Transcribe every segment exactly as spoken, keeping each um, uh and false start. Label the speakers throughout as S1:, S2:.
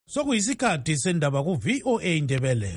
S1: Sokuyisikhathi sendaba ku V O A Ndebele.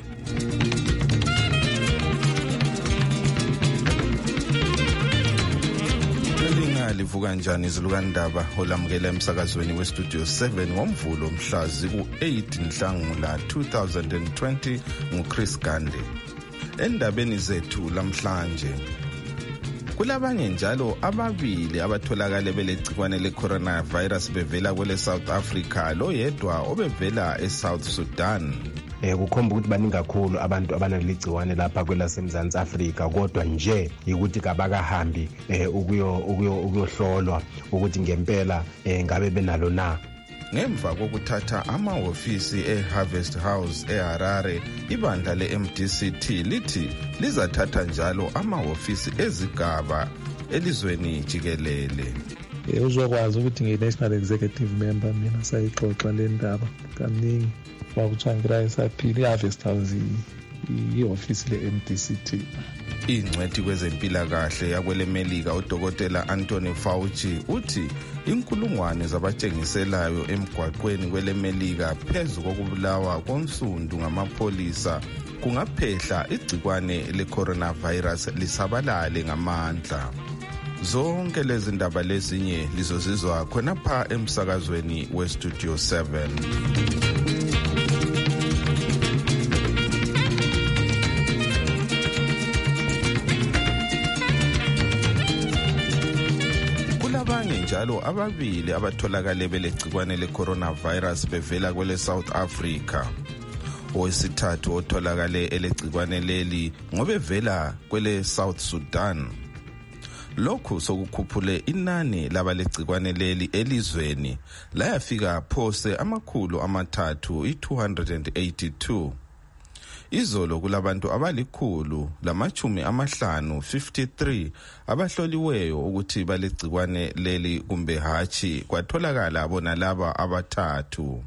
S2: Livuka kanjani izilukandaba olamukela emsakazweni we Studio seven ngomvulo mhlazi ku-eight Nhlangula two thousand twenty nguChris Gande. Endabeni zethu lamhlanje kulabanye njalo ababili abatholakale belegcikwane le-coronavirus bevela kwele South Africa, lo yedwa obevela eSouth Sudan.
S3: Eh kukhomba ukuthi baningi kakhulu abantu abanaleligciwane lapha kwelasemzansi Afrika, kodwa nje ukuthi kabakahambi eh ukuyo ukuyohlolwa ukuthi ngempela eh ngabe benalo na.
S2: Ngemva kokuthatha amahhovisi eHarvest House eHarare, ibandla le-M D C T lithi lizathatha njalo amahhovisi ezigaba elizweni jikelele.
S4: Eh uzokwazi ukuthi nge-National Executive Member mina sayixoxa le ndaba kaningi wakuthiwa ngirayisaphile i-Harvest House i-ofisi le-M D C T.
S2: Ingcwethi kwezempilakahle yakwele Melika uDokotela Anthony Fauci uthi inkulungwane zabatshengiselayo emgwaqweni kwele Melika phezu kokubulawa konsundu ngamapholisa kungaphehla igcikwane le-coronavirus lisabalale ngamandla. Zonke lezi ndaba lezinye lizozizwa khonapha emsakazweni we Studio seven. Njalo ababili abatholakale belegcikwane le-coronavirus bevela kwele South Africa. Owesithathu otholakale elegcikwane leli ngobevela kwele South Sudan. Lokhu sokukhuphule inani labalegcikwane leli elizweni layafika phose amakhulu amathathu i-two hundred eighty-two. Izolo kulabantu abalikhulu lamachumi amahlanu fifty-three abahloliweyo ukuthi balegcikwane leli kumbe hachi, kwatholakala bona laba abathathu.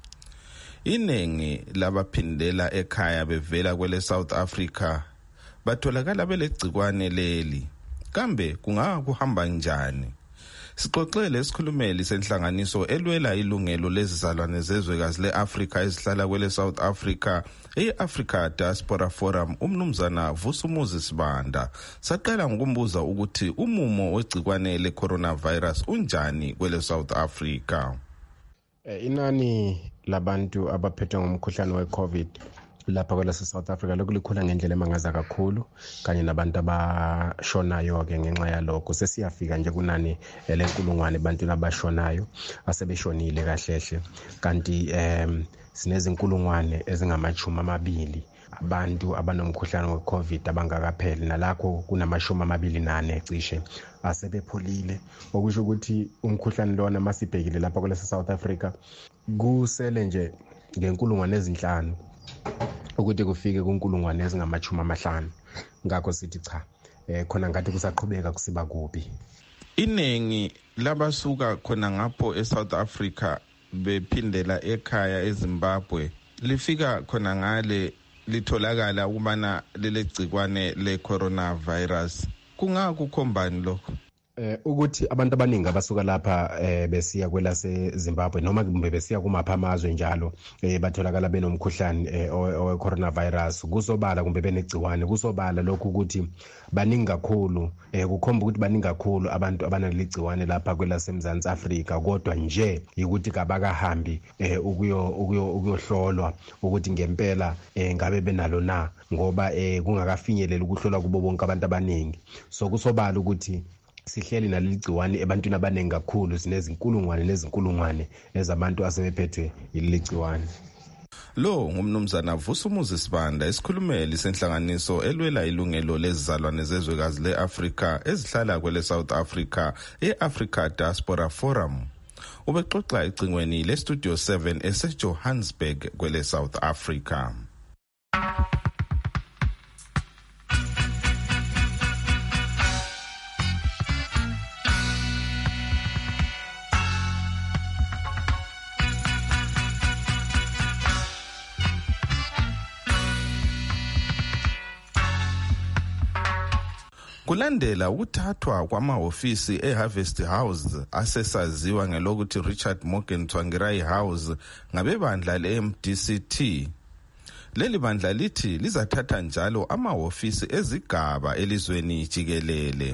S2: Inengi labaphindela ekhaya bevela kwele South Africa batholakala belegcikwane leli. Kambe kungakuhamba njani? Sixoxele isikhulumeli senhlanganiso elwela ilungelo lezizalwane zezwekazi le-Afrika ezihlala kwele South Africa, e-Africa Diaspora Forum, umnumzana Vusumuzi Sibanda. Saqala ngokumbuza ukuthi umumo wegcikwane le-coronavirus unjani kwele South Africa.
S3: Eh, inani labantu abaphethwe ngumkhuhlane we-COVID lapha kwela South Africa lokulikhula ngendlela emangaza kakhulu, kanye nabantu abashonayo ke ngenxa yalokho sesiyafika nje kunani lenkulungwane abantu labashonayo asebeshonile kahlehle, kanti em sinezinkulungwane ezingamachumi amabili abantu abanomkhuhlane we-COVID abangakapheli, nalakho kunamashumi amabili nane cishe asebepholile, okusho ukuthi umkhuhlane lona masibhekile lapha kwela South Africa kusele nje ngenkulungwane ezinhlanu ukuthi kufike kunkulungwane ezingamachumi amahlanu. Ngakho sithi cha eh khona ngathi kusaqhubeka kusiba kubi.
S2: Inengi labasuka khona ngapho eSouth Africa bephindela ekhaya eZimbabwe lifika khona ngale litholakala ukubana lelegcikwane le-coronavirus. Kungakukhombani lokho?
S3: Eh ukuthi abantu abaningi abasuka lapha eh besiya kwela seZimbabwe noma kumbe besiya kumapha amazwe njalo eh batholakala benomkhuhlane eh, owe coronavirus kusobala kumbe benegciwane kusobala lokho ukuthi baningi kakhulu eh kukhomba ukuthi baningi kakhulu abantu abanaleligciwane lapha kwela semzansi Afrika, kodwa nje ukuthi kabakahambi eh ukuyo ukuyohlolwa ukuthi ngempela eh ngabe benalo na, ngoba eh kungakafinyeleli ukuhlolwa kubo bonke abantu abaningi. So kusobala ukuthi sihleli naleligciwane ebantwini abaningi kakhulu, sinezinkulungwane nezinkulungwane ezabantu asebephethwe yiligciwane.
S2: Lo ngumnumzana Vusumuzi Sibanda, isikhulumeli senhlanganiso elwela ilungelo lezizalwane zezwekazi le-Afrika ezihlala kwele South Africa, e-Africa Diaspora Forum. Ubexoxa ecingweni le-Studio seven ese-Johannesburg kwele South Africa. Kulandela ukuthathwa kwamahofisi eHarvest House asesaziwa ngelokuthi Richard Morgan Tsvangirai House ngabebandla le-M D C T. Leli bandla lithi lizathatha njalo amahofisi ezigaba elizweni jikelele.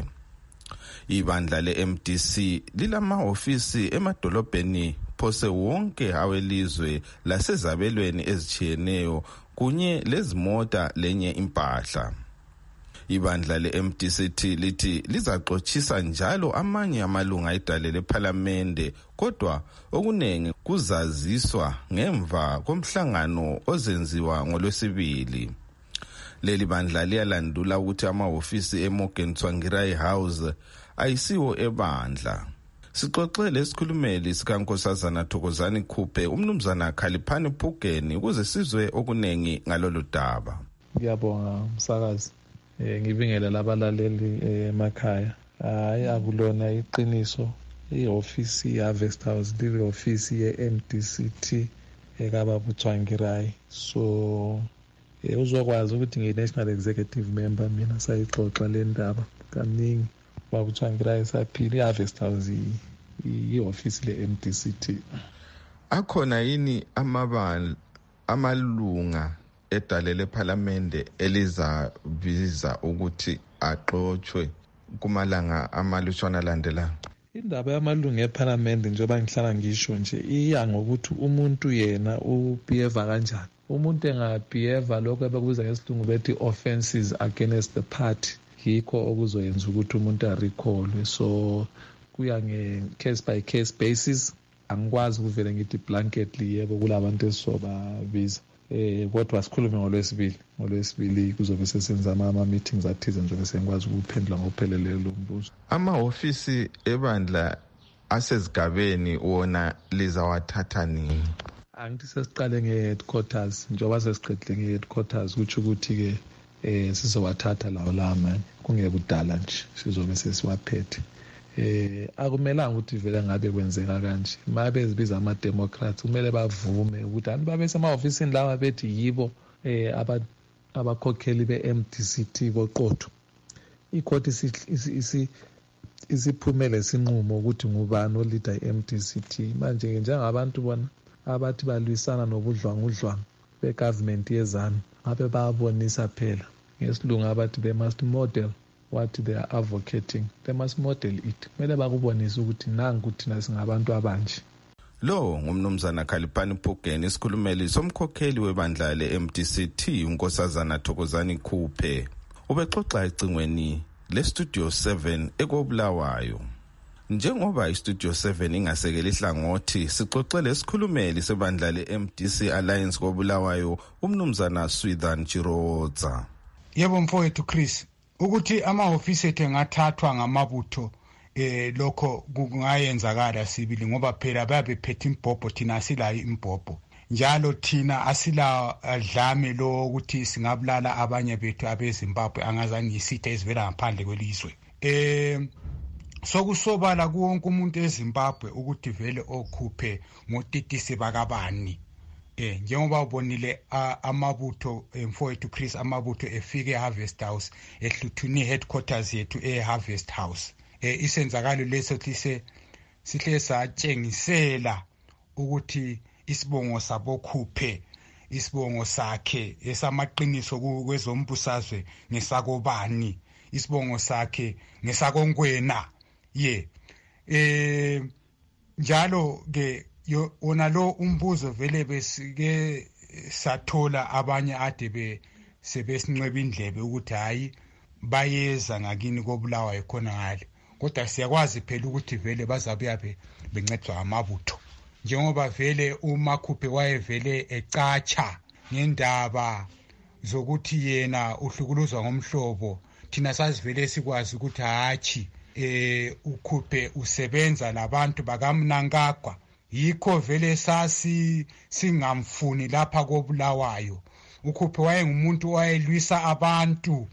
S2: Ibandla le-M D C lilamahofisi emadolobheni phose wonke awelizwe lasezabelweni ezichiyeneyo kunye lezimota lenye impahla. Ibandla le-M D C T lithi lizaxochisa njalo amanye amalunga edale lePhalamende kodwa okunengi kuzaziswa ngemva komhlangano ozenziwa ngolwesibili. Leli bandla liyalandula ukuthi amahofisi eMorgan Tsvangirai House ayisiwo ebandla. Sixoxele isikhulumeli sikaNkosazana Thokozani Khuphe umnumzana Khaliphani Phugeni ukuze sizwe okunengi ngalolu daba.
S4: Ngiyabonga umsakazi. Eh ngibingelela labalaleli emakhaya. Hayi akulona iqiniso. I-office ye-Harvest House libe office ye-M D C T ekababa Tsvangirai. So eh uzokwazi ukuthi ngi-National Executive Member mina sayixoxa le ndaba kaningi. Baba Tsvangirai saphila i-Harvest House i-office le-M D C T.
S2: Akhona yini amabandla amalunga edale lePhalamende elizabiza ukuthi axoxwe kumalanga amalutshwana landela?
S4: Indaba yamalunga ePhalamende njengoba ngihlala ngisho nje iya ngokuthi umuntu yena ubehave kanjani. Umuntu engabehave lokho abakubiza ngesilungu bethi offenses against the party yikho okuzoyenza ukuthi umuntu arecall. So kuya nge-case by case basis. Angikwazi ukuvela ngithi blanketly yebo kulabantu esizobabiza. Eh kodwa sikhulume ngolwesibili ngolwesibili kuzobe sesenza ama meetings athize njengoba sengikwazi ukuphendula ngopheleleyo lo mbuzo.
S2: Amahofisi ebandla asezigabeni wona lizawathatha nini?
S4: Angithi sesiqale nge-headquarters njengoba sesiqedile nge-headquarters kuthi ukuthi ke eh sizowathatha lawo lama kungebudala nje sizobe sesiwaphethe. Eh akumelanga ukuthi vele ngabe kwenzeka kanje. Mabe ezibiza ama Democrats kumele bavume ukuthi ani babe sema-ofisini lawa bethi yibo eh abakhokheli be-M D C T boqotho. Ikhoti isi isiphumele sinqumo ukuthi ngubani oleader i-M D C T. Manje njengabantu bona abathi balwisana nobudlwangudlwanga be-government yezanu ngabe bayabonisa phela ngesilungu abathi they must model what they are advocating. They must model it. Kumele bakubonise ukuthi nangu thina singabantu abanje.
S2: Lo ngumnumzana Khaliphani Phugeni isikhulumeli somkhokheli webandla le-M D C T uNkosazana Thokozani Khuphe. Ubexoxa ecingweni le-Studio seven ekobulawayo. Njengoba i-Studio seven ingasekela ihlangothi sixoxele isikhulumeli sebandla le-M D C Alliance kobulawayo umnumzana Swithan Chirotsa.
S5: Yebo mfowethu Chris, ukuthi amahofisi ethu engathathwa ngamabutho eh lokho kungayenzakala sibili ngoba phela bayabephethe imbhobho thina asilayo imbhobho. Njalo thina asila dlame lo ukuthi singabulala abanye bethu abeZimbabwe angazange isithe ezivela ngaphandle kwelizwe. Eh sokusobala kuwonke umuntu eZimbabwe ukuthi vele okhuphe ngotitisi bakabani. Eh njengoba ubonile amabutho mfowethu Chris amabutho efike eHarvest House ehluthuni headquarters yethu eHarvest House. Eh isenzakalo leso hlise sihle satshengisela ukuthi isibongo sabokhuphe isibongo sakhe esamaqiniso kwezombusazwe ngesakobani isibongo sakhe ngesakonkwena ye eh njalo ke ona lo umbuzo vele besike sathola abanye ade be sebesinqeba indlebe ukuthi hayi bayeza ngakini kobulawayo khona ngale kodwa siyakwazi phela ukuthi vele bazabuya bencedwa amabutho njengoba vele uMakhuphe wayevele ecatsha ngendaba zokuthi yena uhlukuluzwa ngomhlobo thina sasivele sikwazi ukuthi hachi eh uKhuphe usebenza labantu bakamnankagwa yikho vele sasi singamfuni lapha kobulawayo. uKhuphe wayengumuntu owayelwisa abantu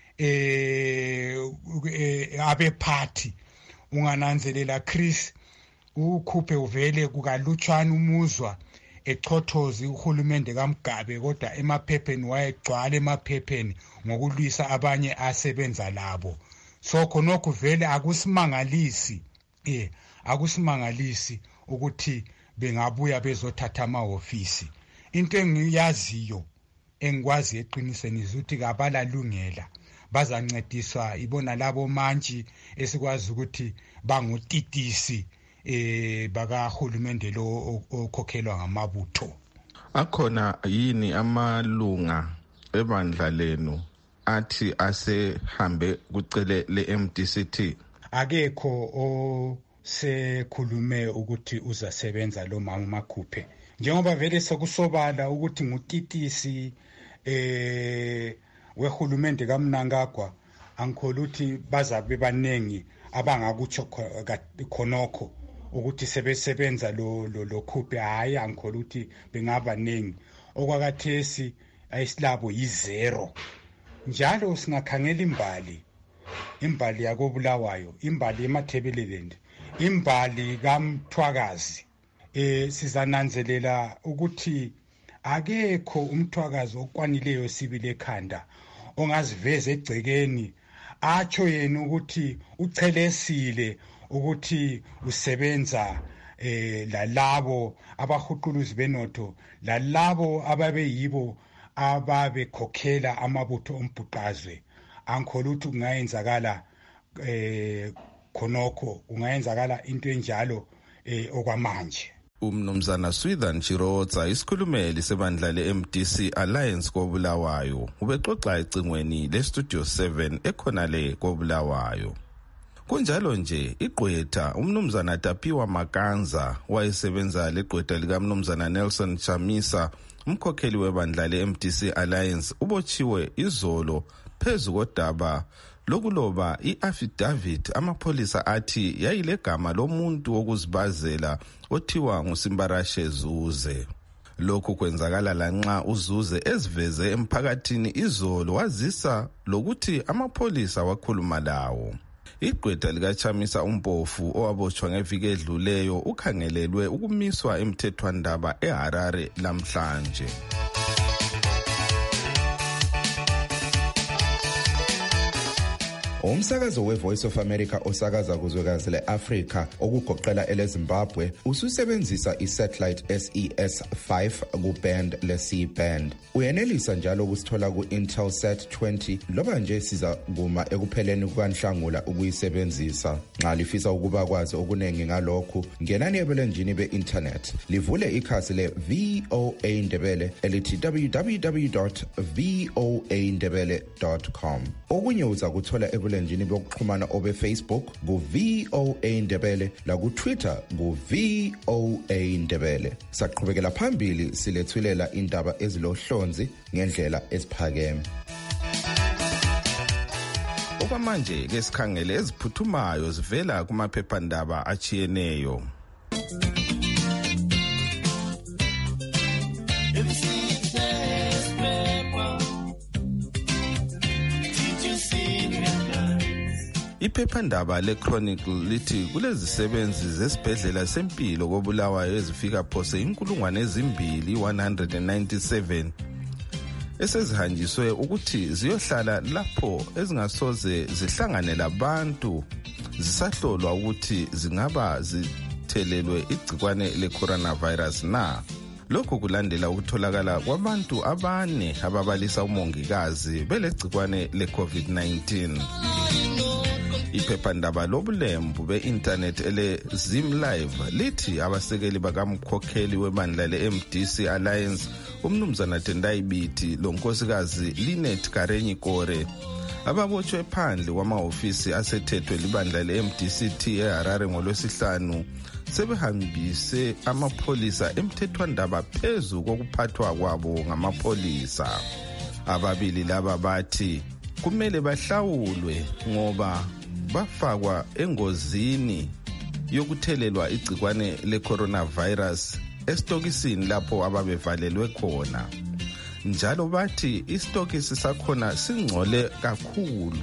S5: eh abephathi ungananzelela Chris uKhuphe uvele kukalutshwana umuzwa echothozi uhulumende kaMgabe kodwa emaphepheni wayegcwala emaphepheni ngokulwisa abanye asebenza labo. so khonokho vele akusimangalisi eh akusimangalisi ukuthi bengabuya bezothatha amahofisi. Into engiyaziyo engikwazi eqiniseni ukuthi kabalalungela bazancediswa ibona labo manje esikwazi ukuthi bangutitisi eh bakahulumende lo okhokhelwa ngamabutho.
S2: Akhona yini amalunga ebandla lenu athi asehambe kucele le-M D C T?
S5: Akekho o sekhulume ukuthi uzasebenza lo mama Makhuphe, njengoba vele sekusobala ukuthi ngutitisi eh wehulumende kaMnangagwa. Angikholwa ukuthi bazabe banengi abangakutsho khonokho ukuthi sebesebenza lo lo Khuphe. Hayi, angikholwa ukuthi bengaba nengi. Okwakathesi ayisilabo yizero. Njalo singakhangela imbali imbali yakobulawayo, imbali eMathebeleland, imbali kaMthwakazi, eh sizananzelela ukuthi akekho umthwakazi okwanileyo sibile ekhanda ongaziveza egcekeni atsho yena ukuthi uchelesile ukuthi usebenza eh lalabo abahuquluzi benotho, lalabo ababe yibo ababekhokhela amabutho ombhuqazwe. Angikholwa ukuthi kungayenzakala eh khonokho, kungayenzakala into enjalo eh okwamanje.
S2: Umnumzana Swithan Chirotsa, isikhulumeli sebandla le-M D C Alliance koBulawayo, ubexoxa ecingweni le-Studio seven ekhona le koBulawayo. Kunjalo nje igqwetha umnumzana Tapiwa Makanza wayesebenza legqwetha lika mnumzana Nelson Chamisa, umkhokheli webandla le-M D C Alliance, ubotshiwe izolo phezu kodaba lokuloba i-affidavit amapholisa athi yayilegama lomuntu wokuzibazela othiwa nguSimbarashe Zuze. Lokhu kwenzakala lanxa uZuze eziveze emphakathini izolo wazisa lokuthi amapholisa wakhuluma lawo. Igqwetha likaChamisa uMpofu owabotshwa ngeviki edluleyo ukhangelelwe ukumiswa emthethwandaba eHarare lamhlanje.
S6: Umsakazo we-Voice of America osakaza kuzwekazi le-Afrika okugoqela ele-Zimbabwe ususebenzisa i-satellite S E S five ku-band le-C-band. Uyenelisa njalo ukusithola ku-Intelsat twenty loba nje siza kuma ekupheleni kukaNhlangula ukuyisebenzisa. Nxa lifisa ukuba kwazi okuningi ngalokhu, ngenani ebulenjini be-internet livule ikhasi le-V O A Ndebele elithi w w w dot v o a ndebele dot com. Okunye uza kuthola ebulenjini njini bokuxhumana obe Facebook ku V O A Ndebele la ku Twitter ku V O A Ndebele. Saqhubekela phambili silethulela indaba ezilohlonzi ngendlela esiphakeme.
S2: Okwamanje ke sikhangele eziphuthumayo zivela kumaphephandaba achiyeneyo. Iphephandaba le-Chronicle lithi kulezisebenzi zesibhedlela sempilo koBulawayo ezifika phose inkulungwane ezimbili one hundred ninety-seven esezihanjiswe ukuthi ziyohlala lapho ezingasoze zihlangane labantu zisahlolwa ukuthi zingaba zithelelwe igcikwane le-coronavirus na. Lokhu kulandela ukutholakala kwabantu abane ababalisa umongikazi belegcikwane le-COVID nineteen. Iphephandaba lobulembu be-internet ele Zim Live lithi abasekeli bakamkhokheli webandla le-M D C Alliance umnumzana Tendai Biti lonkosikazi Linet Karenyi Kore ababotshwe phandle kwamahofisi asethethwe libandla le-M D C T eHarare ngolwesihlanu sebehambise amapholisa emthethwandaba phezu kokuphathwa kwabo ngamapholisa. Ababili laba bathi kumele bahlawulwe ngoba bafakwa engozini yokuthelelwa igcikwane le-coronavirus estokisini lapho ababevalelwe khona. Njalo bathi istokisi sakhona singcole kakhulu.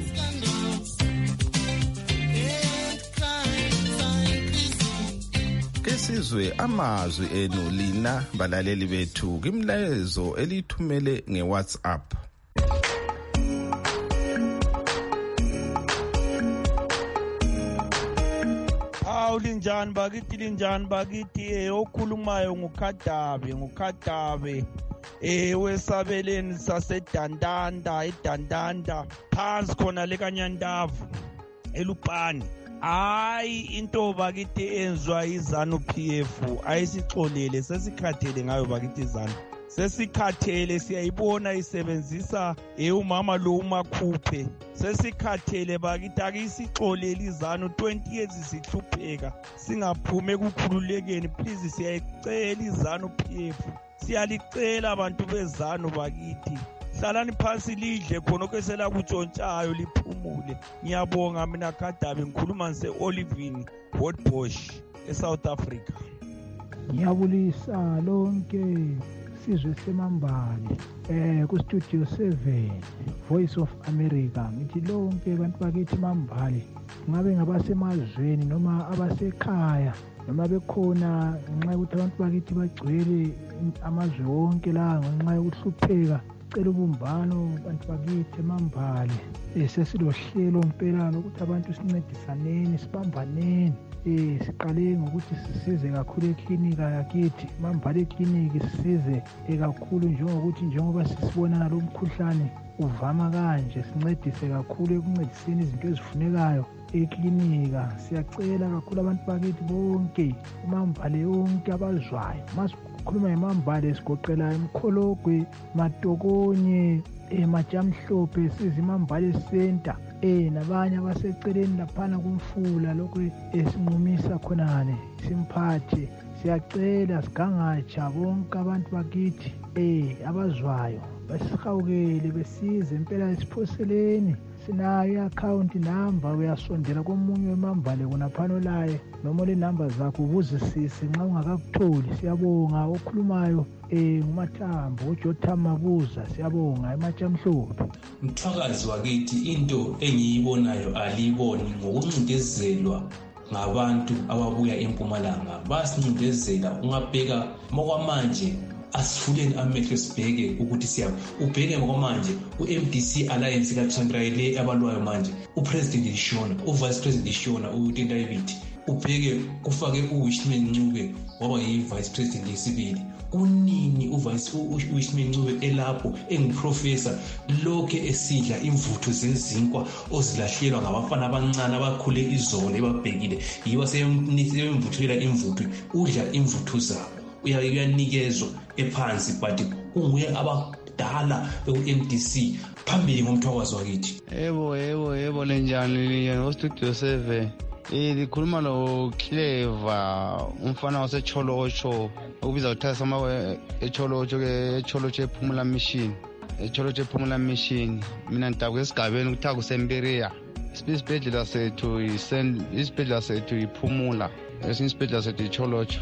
S2: Kesizwe amazwi enu lina balaleli bethu kimlayezo elithumele ngeWhatsApp.
S7: Hawu linjani bakithi linjani bakithi eh okhulumayo nguKhadabe nguKhadabe eh wesabeleni sasedandanda edandanda phansi khona lekanyandavu elupani. Hayi into bakithi enzwa izanu P F ayisixolele sesikhathele ngayo bakithi izanu. Sesikhathele siyayibona isebenzisa umama lo umakhuphe. Sesikhathele bakithi akisixolele izanu twenty years sihlupheka singaphume kukhululekeni. Please siyayicela izanu P F. Siyalicela abantu bezanu bakithi. Hlalani phansi lidle khona okwesela kutshontshayo liphumule. Ngiyabonga mina Khadabe ngikhuluma nse Olivine Hotbosch eSouth Africa.
S8: Ngiyabulisa lonke sizwe semambali eh ku studio seven Voice of America. Ngithi lonke abantu bakithi mambali ngabe ngabasemazweni noma abasekhaya noma bekhona ngenxa ukuthi abantu bakithi bagcwele amazwe wonke la ngenxa yokuhlupheka. Cela ubumbano abantu bakithi emambali sesilohlelo mpela lokuthi abantu sincedisaneni sibambaneni. Eh siqale ngokuthi sisize kakhulu eklinika yakithi mambali ekliniki sisize kakhulu njengokuthi njengoba sisibona lo mkhuhlane uvama kanje sincedise kakhulu ekuncediseni izinto ezifunekayo eklinika. Siyacela kakhulu abantu bakithi bonke mambali yonke abazwayo masikhuluma ngemambali sigoqela eMkhologwe Matokonye eMajamhlophe sizimambali center eh nabanye abaseceleni laphana kumfula lokho esinqumisa khonale simphathe. Siyacela sigangatsha bonke abantu bakithi eh abazwayo basihawukele besize impela isiphoseleni. Sinayo i-account number uyasondela komunye wemambali kunaphano laye noma le number zakho ubuzisise nxa ungakakutholi. Siyabonga okhulumayo eh nguMathambo uJotham Mabuza siyabonga eMajamhlophe.
S9: Mthwakazi wakithi into engiyibonayo aliboni ngokuncindezelwa ngabantu ababuya eMpumalanga basincindezela ungabheka mokwamanje asifuleni amehlo sibheke ukuthi siyabe ubheke ngokwamanje u-M D C Alliance kaTsvangirai abalwayo manje upresident lishona uvice president lishona uTendayibiti ubheke kufake uWishman Ncube waba yi-vice president yesibili. Kunini uvice uWishman Ncube elapho enguprofessor lokhe esidla imvuthu zezinkwa ozilahlelwa ngabafana abancane abakhule izolo ebabhekile yiba seyemvuthulela imvuthu udla imvuthu zabo uyanikezwa ephansi but kunguye abadala be-M D C phambili ngomthwakazi wakithi.
S10: Yebo yebo yebo lenjani linjani o-studio seven eh likhuluma lo Clever umfana wasecholocho okubiza kuthatha sama echolocho ke echolocho ephumula mission echolocho ephumula mission. Mina ntaku esigabeni ukuthatha kusemberia isibhedlela sethu isibhedlela sethu iphumula esinye isibhedlela sethu icholocho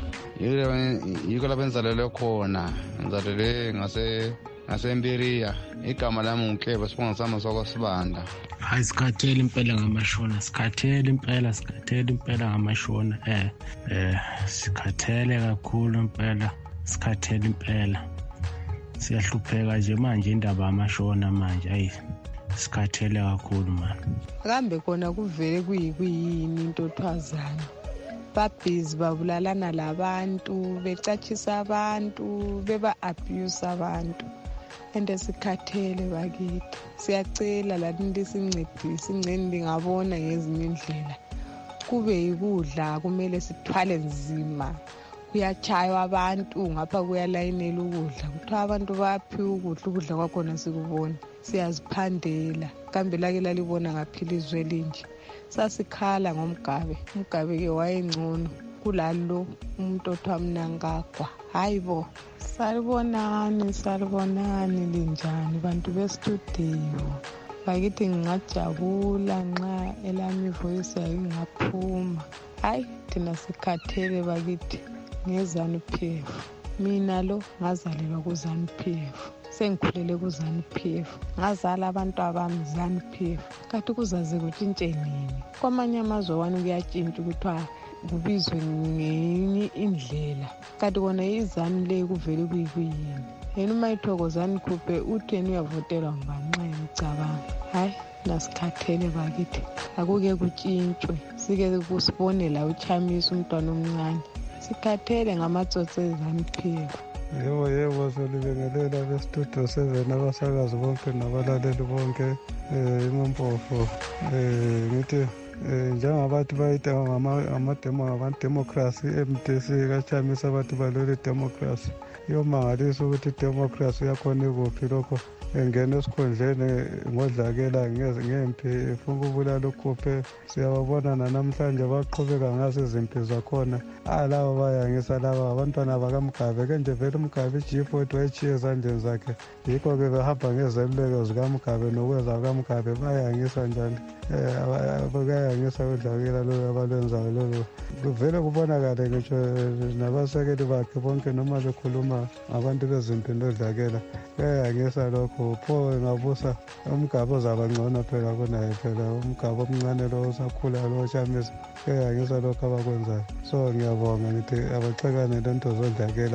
S10: yiko lapho enzalelwe khona enzalelwe ngase ngasemberia. Igama lami nguNkeba sibonga sami sokwasibanda.
S11: Hayi sikhathele impela ngamashona sikhathele impela sikhathele impela ngamashona eh eh sikhathele kakhulu impela sikhathele impela siyahlupheka nje manje indaba yamashona manje ayi sikhathele kakhulu manje.
S12: Kambe khona kuvele kuyikuyini into othwazana babhizi babulalana labantu becatshisa abantu beba abuse abantu ende sikhathele bakithi. Siyacela lathi sincedise ingceni ngabona ngezinye indlela kube yikudla kumele sithwale nzima kuyachaywa abantu ngapha kuyalayinela ukudla kuthiwa abantu baphiwa ukudla ukudla kwakhona sikubona siyaziphandela kambe lake lalibona ngaphilizwe linje. Sasikhala ngomgabe umgabe ke wayengcono kulalo umuntu othiwa Mnangagwa. Hayibo salibonani salibonani linjani bantu bestudio bakithi ngingajabula nxa elami voice yayingaphuma. Hayi thina sikhathele bakithi ngezanu P F. Mina lo ngazalelwa kuzanu P F sengikhulele kuzanu P F ngazala abantu abami zanu P F kanti kuzaze kutshintshe nini kwamanye amazwe wani kuyatshintsha ukuthiwa kubizwe ngenye indlela kanti kona izanu le kuvele kuyikuyini yena uma ithokozani khuphe utheni uyavotelwa ngubani nxa emicabanga. Hayi nasikhathele bakithi akuke kutshintshwe sike kusibone la uchamisa umntwana omncane sikhathele ngamatsotshezane phela.
S13: Yebo yebo solibengelela bestudio seven abasakazi bonke nabalaleli bonke eh imompofu eh ngithi njengabantu bayita ngamademo ngabademocracy M D C kachamisa abantu balwele democracy iyomangalisa ukuthi democracy yakhona ikuphi lokho engena esikhundleni ngodlakela ngempi efuna ukubulala ukhuphe siyababona namhlanje baqhubeka ngazo izimpi zakhona alabo bayangisa laba abantwana bakaMgabe kenje vele uMgabe iG forty wayichiye ezandleni zakhe yikho-ke behamba ngezeluleko zikaMgabe nokwenza kukaMgabe bayangisa njani um bayangisa udlakela lolo abalwenzayo lolo vele kubonakale ngitsho nabasekeli bakhe bonke noma bekhuluma abantu bezimpi nodlakela bayangisa lokho pho ngabusa uMgabe uzaba ngcono phela kunaye phela uMgabe omncane lo usakhula lo Chamisa bayangisa lokho abakwenzayo so ngiyabonga ngithi abaxekane lento zodlakela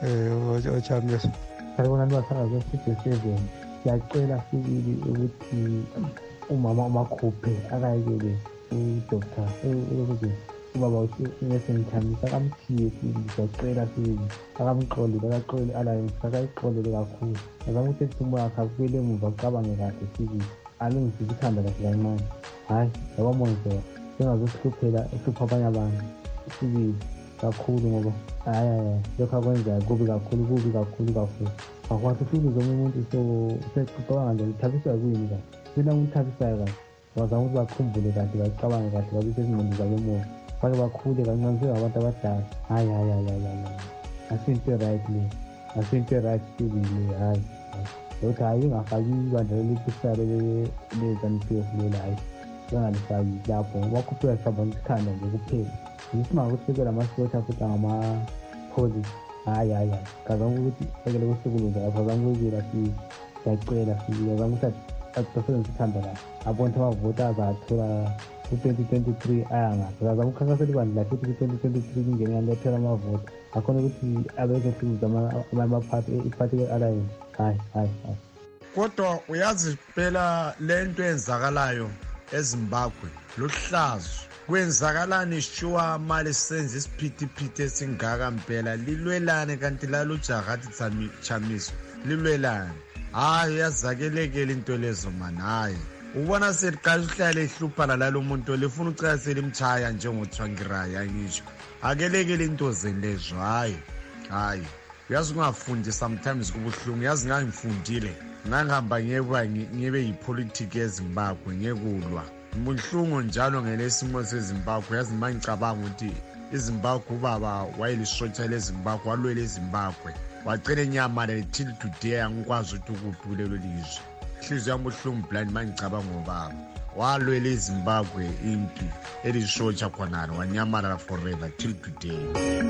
S13: eh oChamisa.
S14: Ayibona basakazi bestudio seven siyacela sibili ukuthi umama umakhuphe akayekele uDoctor ukuthi ubaba uSenchamisa akamthiye sibili siyacela sibili akamxolele akaxolele alliance akayixolele kakhulu azama ukuthi ethi wakhe akubuyele emuva ucabange kahle sibili alungisise ikhanda kahle kancane hhayi yabamonsela sengazosihluphela ehlupha abanye abantu sibili kakhulu ngoba hayi hayi lokho akwenzayo kubi kakhulu kubi kakhulu kakhulu akwazi ufike zomunye umuntu so usecabanga nje uthabiswa kuyini kahle fina umthabisayo kahle wazama ukuthi bakhumbule kahle bacabange kahle babise izingqondo zabo emuva bake bakhule kancane sebabantu abadala hayi hayi hayi hayi asinto right le asinto right sibili hayi lokho hayi ingafaki ibandla lelipisalo lezaniphiwe fulela hayi bangalifaki lapho bakhuphela sabona ikhanda nje kuphela isingakusekela amasipotha futhi ngama-police hayi hayi hayi kazama ukuthi sekele kusukuluza lapho azama ukuyibila siyacela azama ukuthi asebenzise ikhanda lapho abonke amavoti azathola ku-twenty twenty-three ayangaphi azama ukukhankasela ibandla lakhe ukuthi ku-twenty twenty-three kungene yalethela amavoti akhona ukuthi abeke hlukuza amaphathi i-party alliance hayi hayi hayi.
S15: Kodwa uyazi phela lento enzakalayo eZimbabwe luhlazo kwenzakalani shuwa mali senze isiphithiphithi esingaka mpela lilwelane kanti lalujahathi Chamisa lilwelane hayi yazakelekela into lezo man hayi ubona seliqala uhlale ehlupha lalo muntu lifuna ucela selimchaya njengoThwangiraya ngisho akelekele into zenlezo hayi hayi uyazi ungafundi sometimes kubuhlungu yazi ngangifundile ngangihamba ngiyekuba ngibe yipolitiki eZimbabwe ngekulwa ubuhlungu njalo ngelesimo seZimbabwe yazi mangicabanga ukuthi iZimbabwe ubaba wayelishotsha leZimbabwe walwele eZimbabwe wacela inyama till today angikwazi ukuthi ukuphi kulelo lizwe ihliziyo yami ubuhlungu blind mangicabanga ngobaba walwele eZimbabwe impi elishotsha khonana wanyamala forever till today.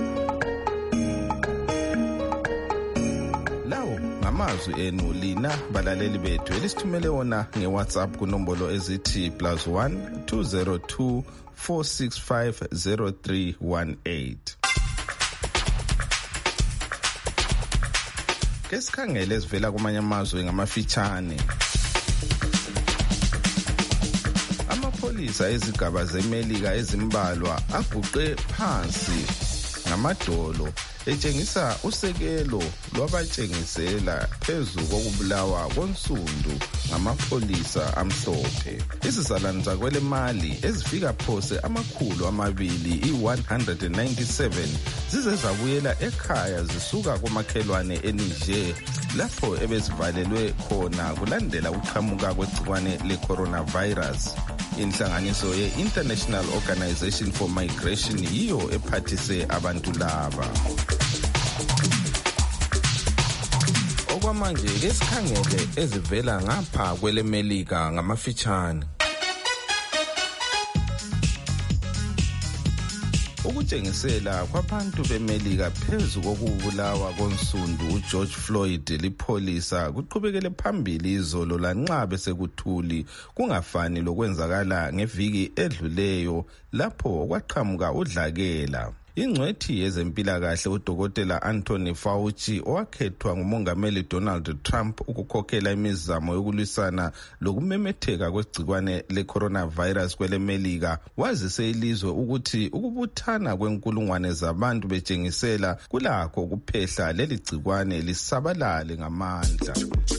S2: Amazwi enu lina balaleli bethu elisithumele wona ngeWhatsApp kunombolo ezithi plus one two zero two four six five zero three one eight. Ke sikhangele sivela kumanye amazwe ngamafitshane. Amapholisa ezigaba zeMelika ezimbalwa aguqe phansi ngamadolo etshengisa usekelo lwabatshengisela phezu kokubulawa konsundu ngamapholisa amhlophe. Izizalwane zakwele Mali ezifika phose amakhulu amabili i-one hundred ninety-seven zize zabuyela ekhaya zisuka kumakhelwane eNiger lapho ebezivalelwe khona kulandela ukuqhamuka kwegcikwane le-coronavirus. Inhlanganiso ye-International Organization for Migration yiyo ephathise abantu laba. Okwamanje ke sikhangele ezivela ngapha kwele Melika ngamafitshane. Ukutshengisela kwabantu beMelika phezu kokubulawa konsundu uGeorge Floyd lipholisa kuqhubekele phambili izolo lanxa besekuthuli kungafani lokwenzakala ngeviki edluleyo lapho kwaqhamuka udlakela. Ingcwethi yezempilakahle udokotela Anthony Fauci owakhethwa ngumongameli Donald Trump ukukhokhela imizamo yokulwisana lokumemetheka kwegcikwane le-coronavirus kwelemelika wazise ilizwe ukuthi ukubuthana kwenkulungwane zabantu betshengisela kulakho ukuphehla leli gcikwane lisabalale ngamandla.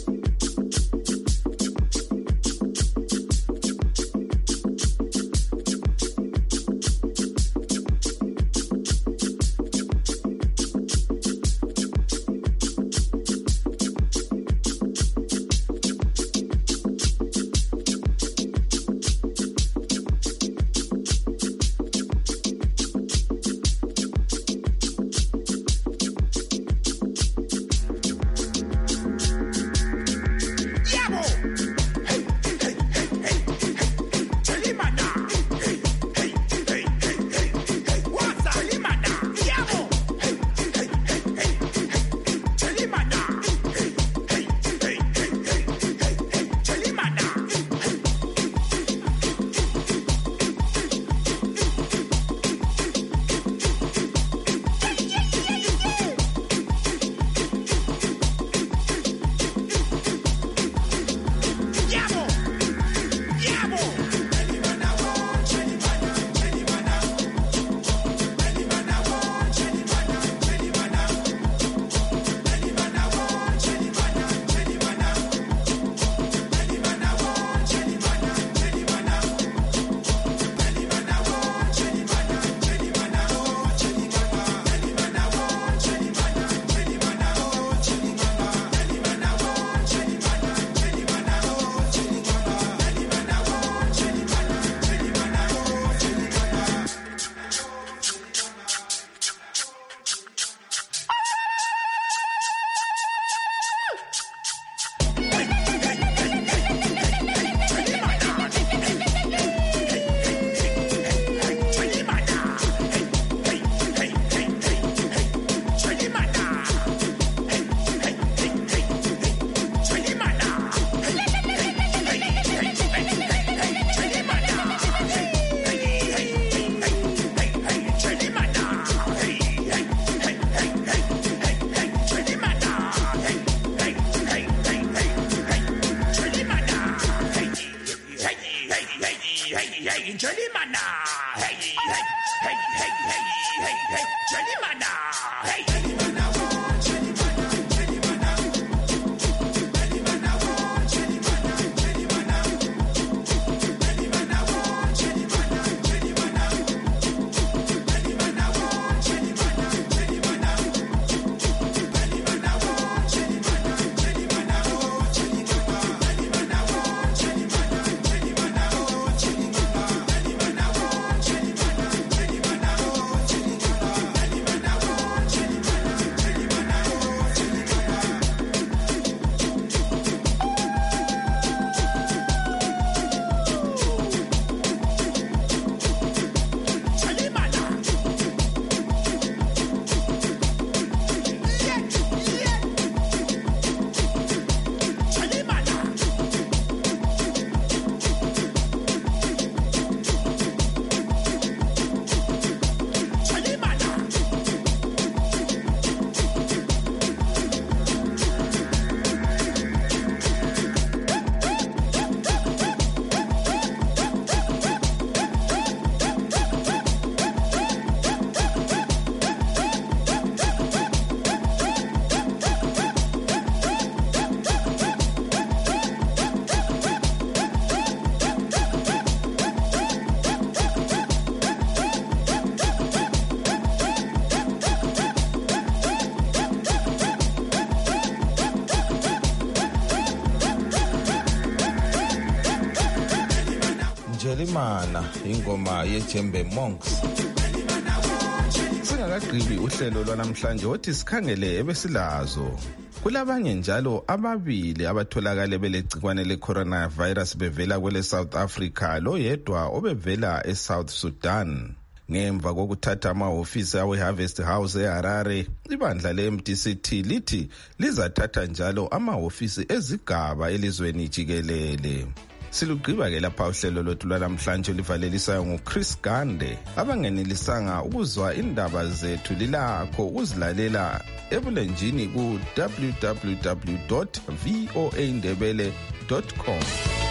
S2: Jelimana ingoma yeJembe Monks. Singakagqibi uhlelo lwanamhlanje othi sikhangele ebesilazo. Kulabanye njalo ababili abatholakala belegcikwane le-coronavirus bevela kwele South Africa, lo yedwa obevela eSouth Sudan. Ngemva kokuthatha amahofisi awe Harvest House eHarare, ibandla le-M D C T lithi lizathatha njalo amahofisi ezigaba elizweni jikelele. Silugqiba ke lapha uhlelo lwethu lwanamhlanje livalelisayo nguChris Gande. Abangenelisanga ukuzwa indaba zethu lilakho uzilalela ebulenjini ku w w w dot voa ndebele dot com.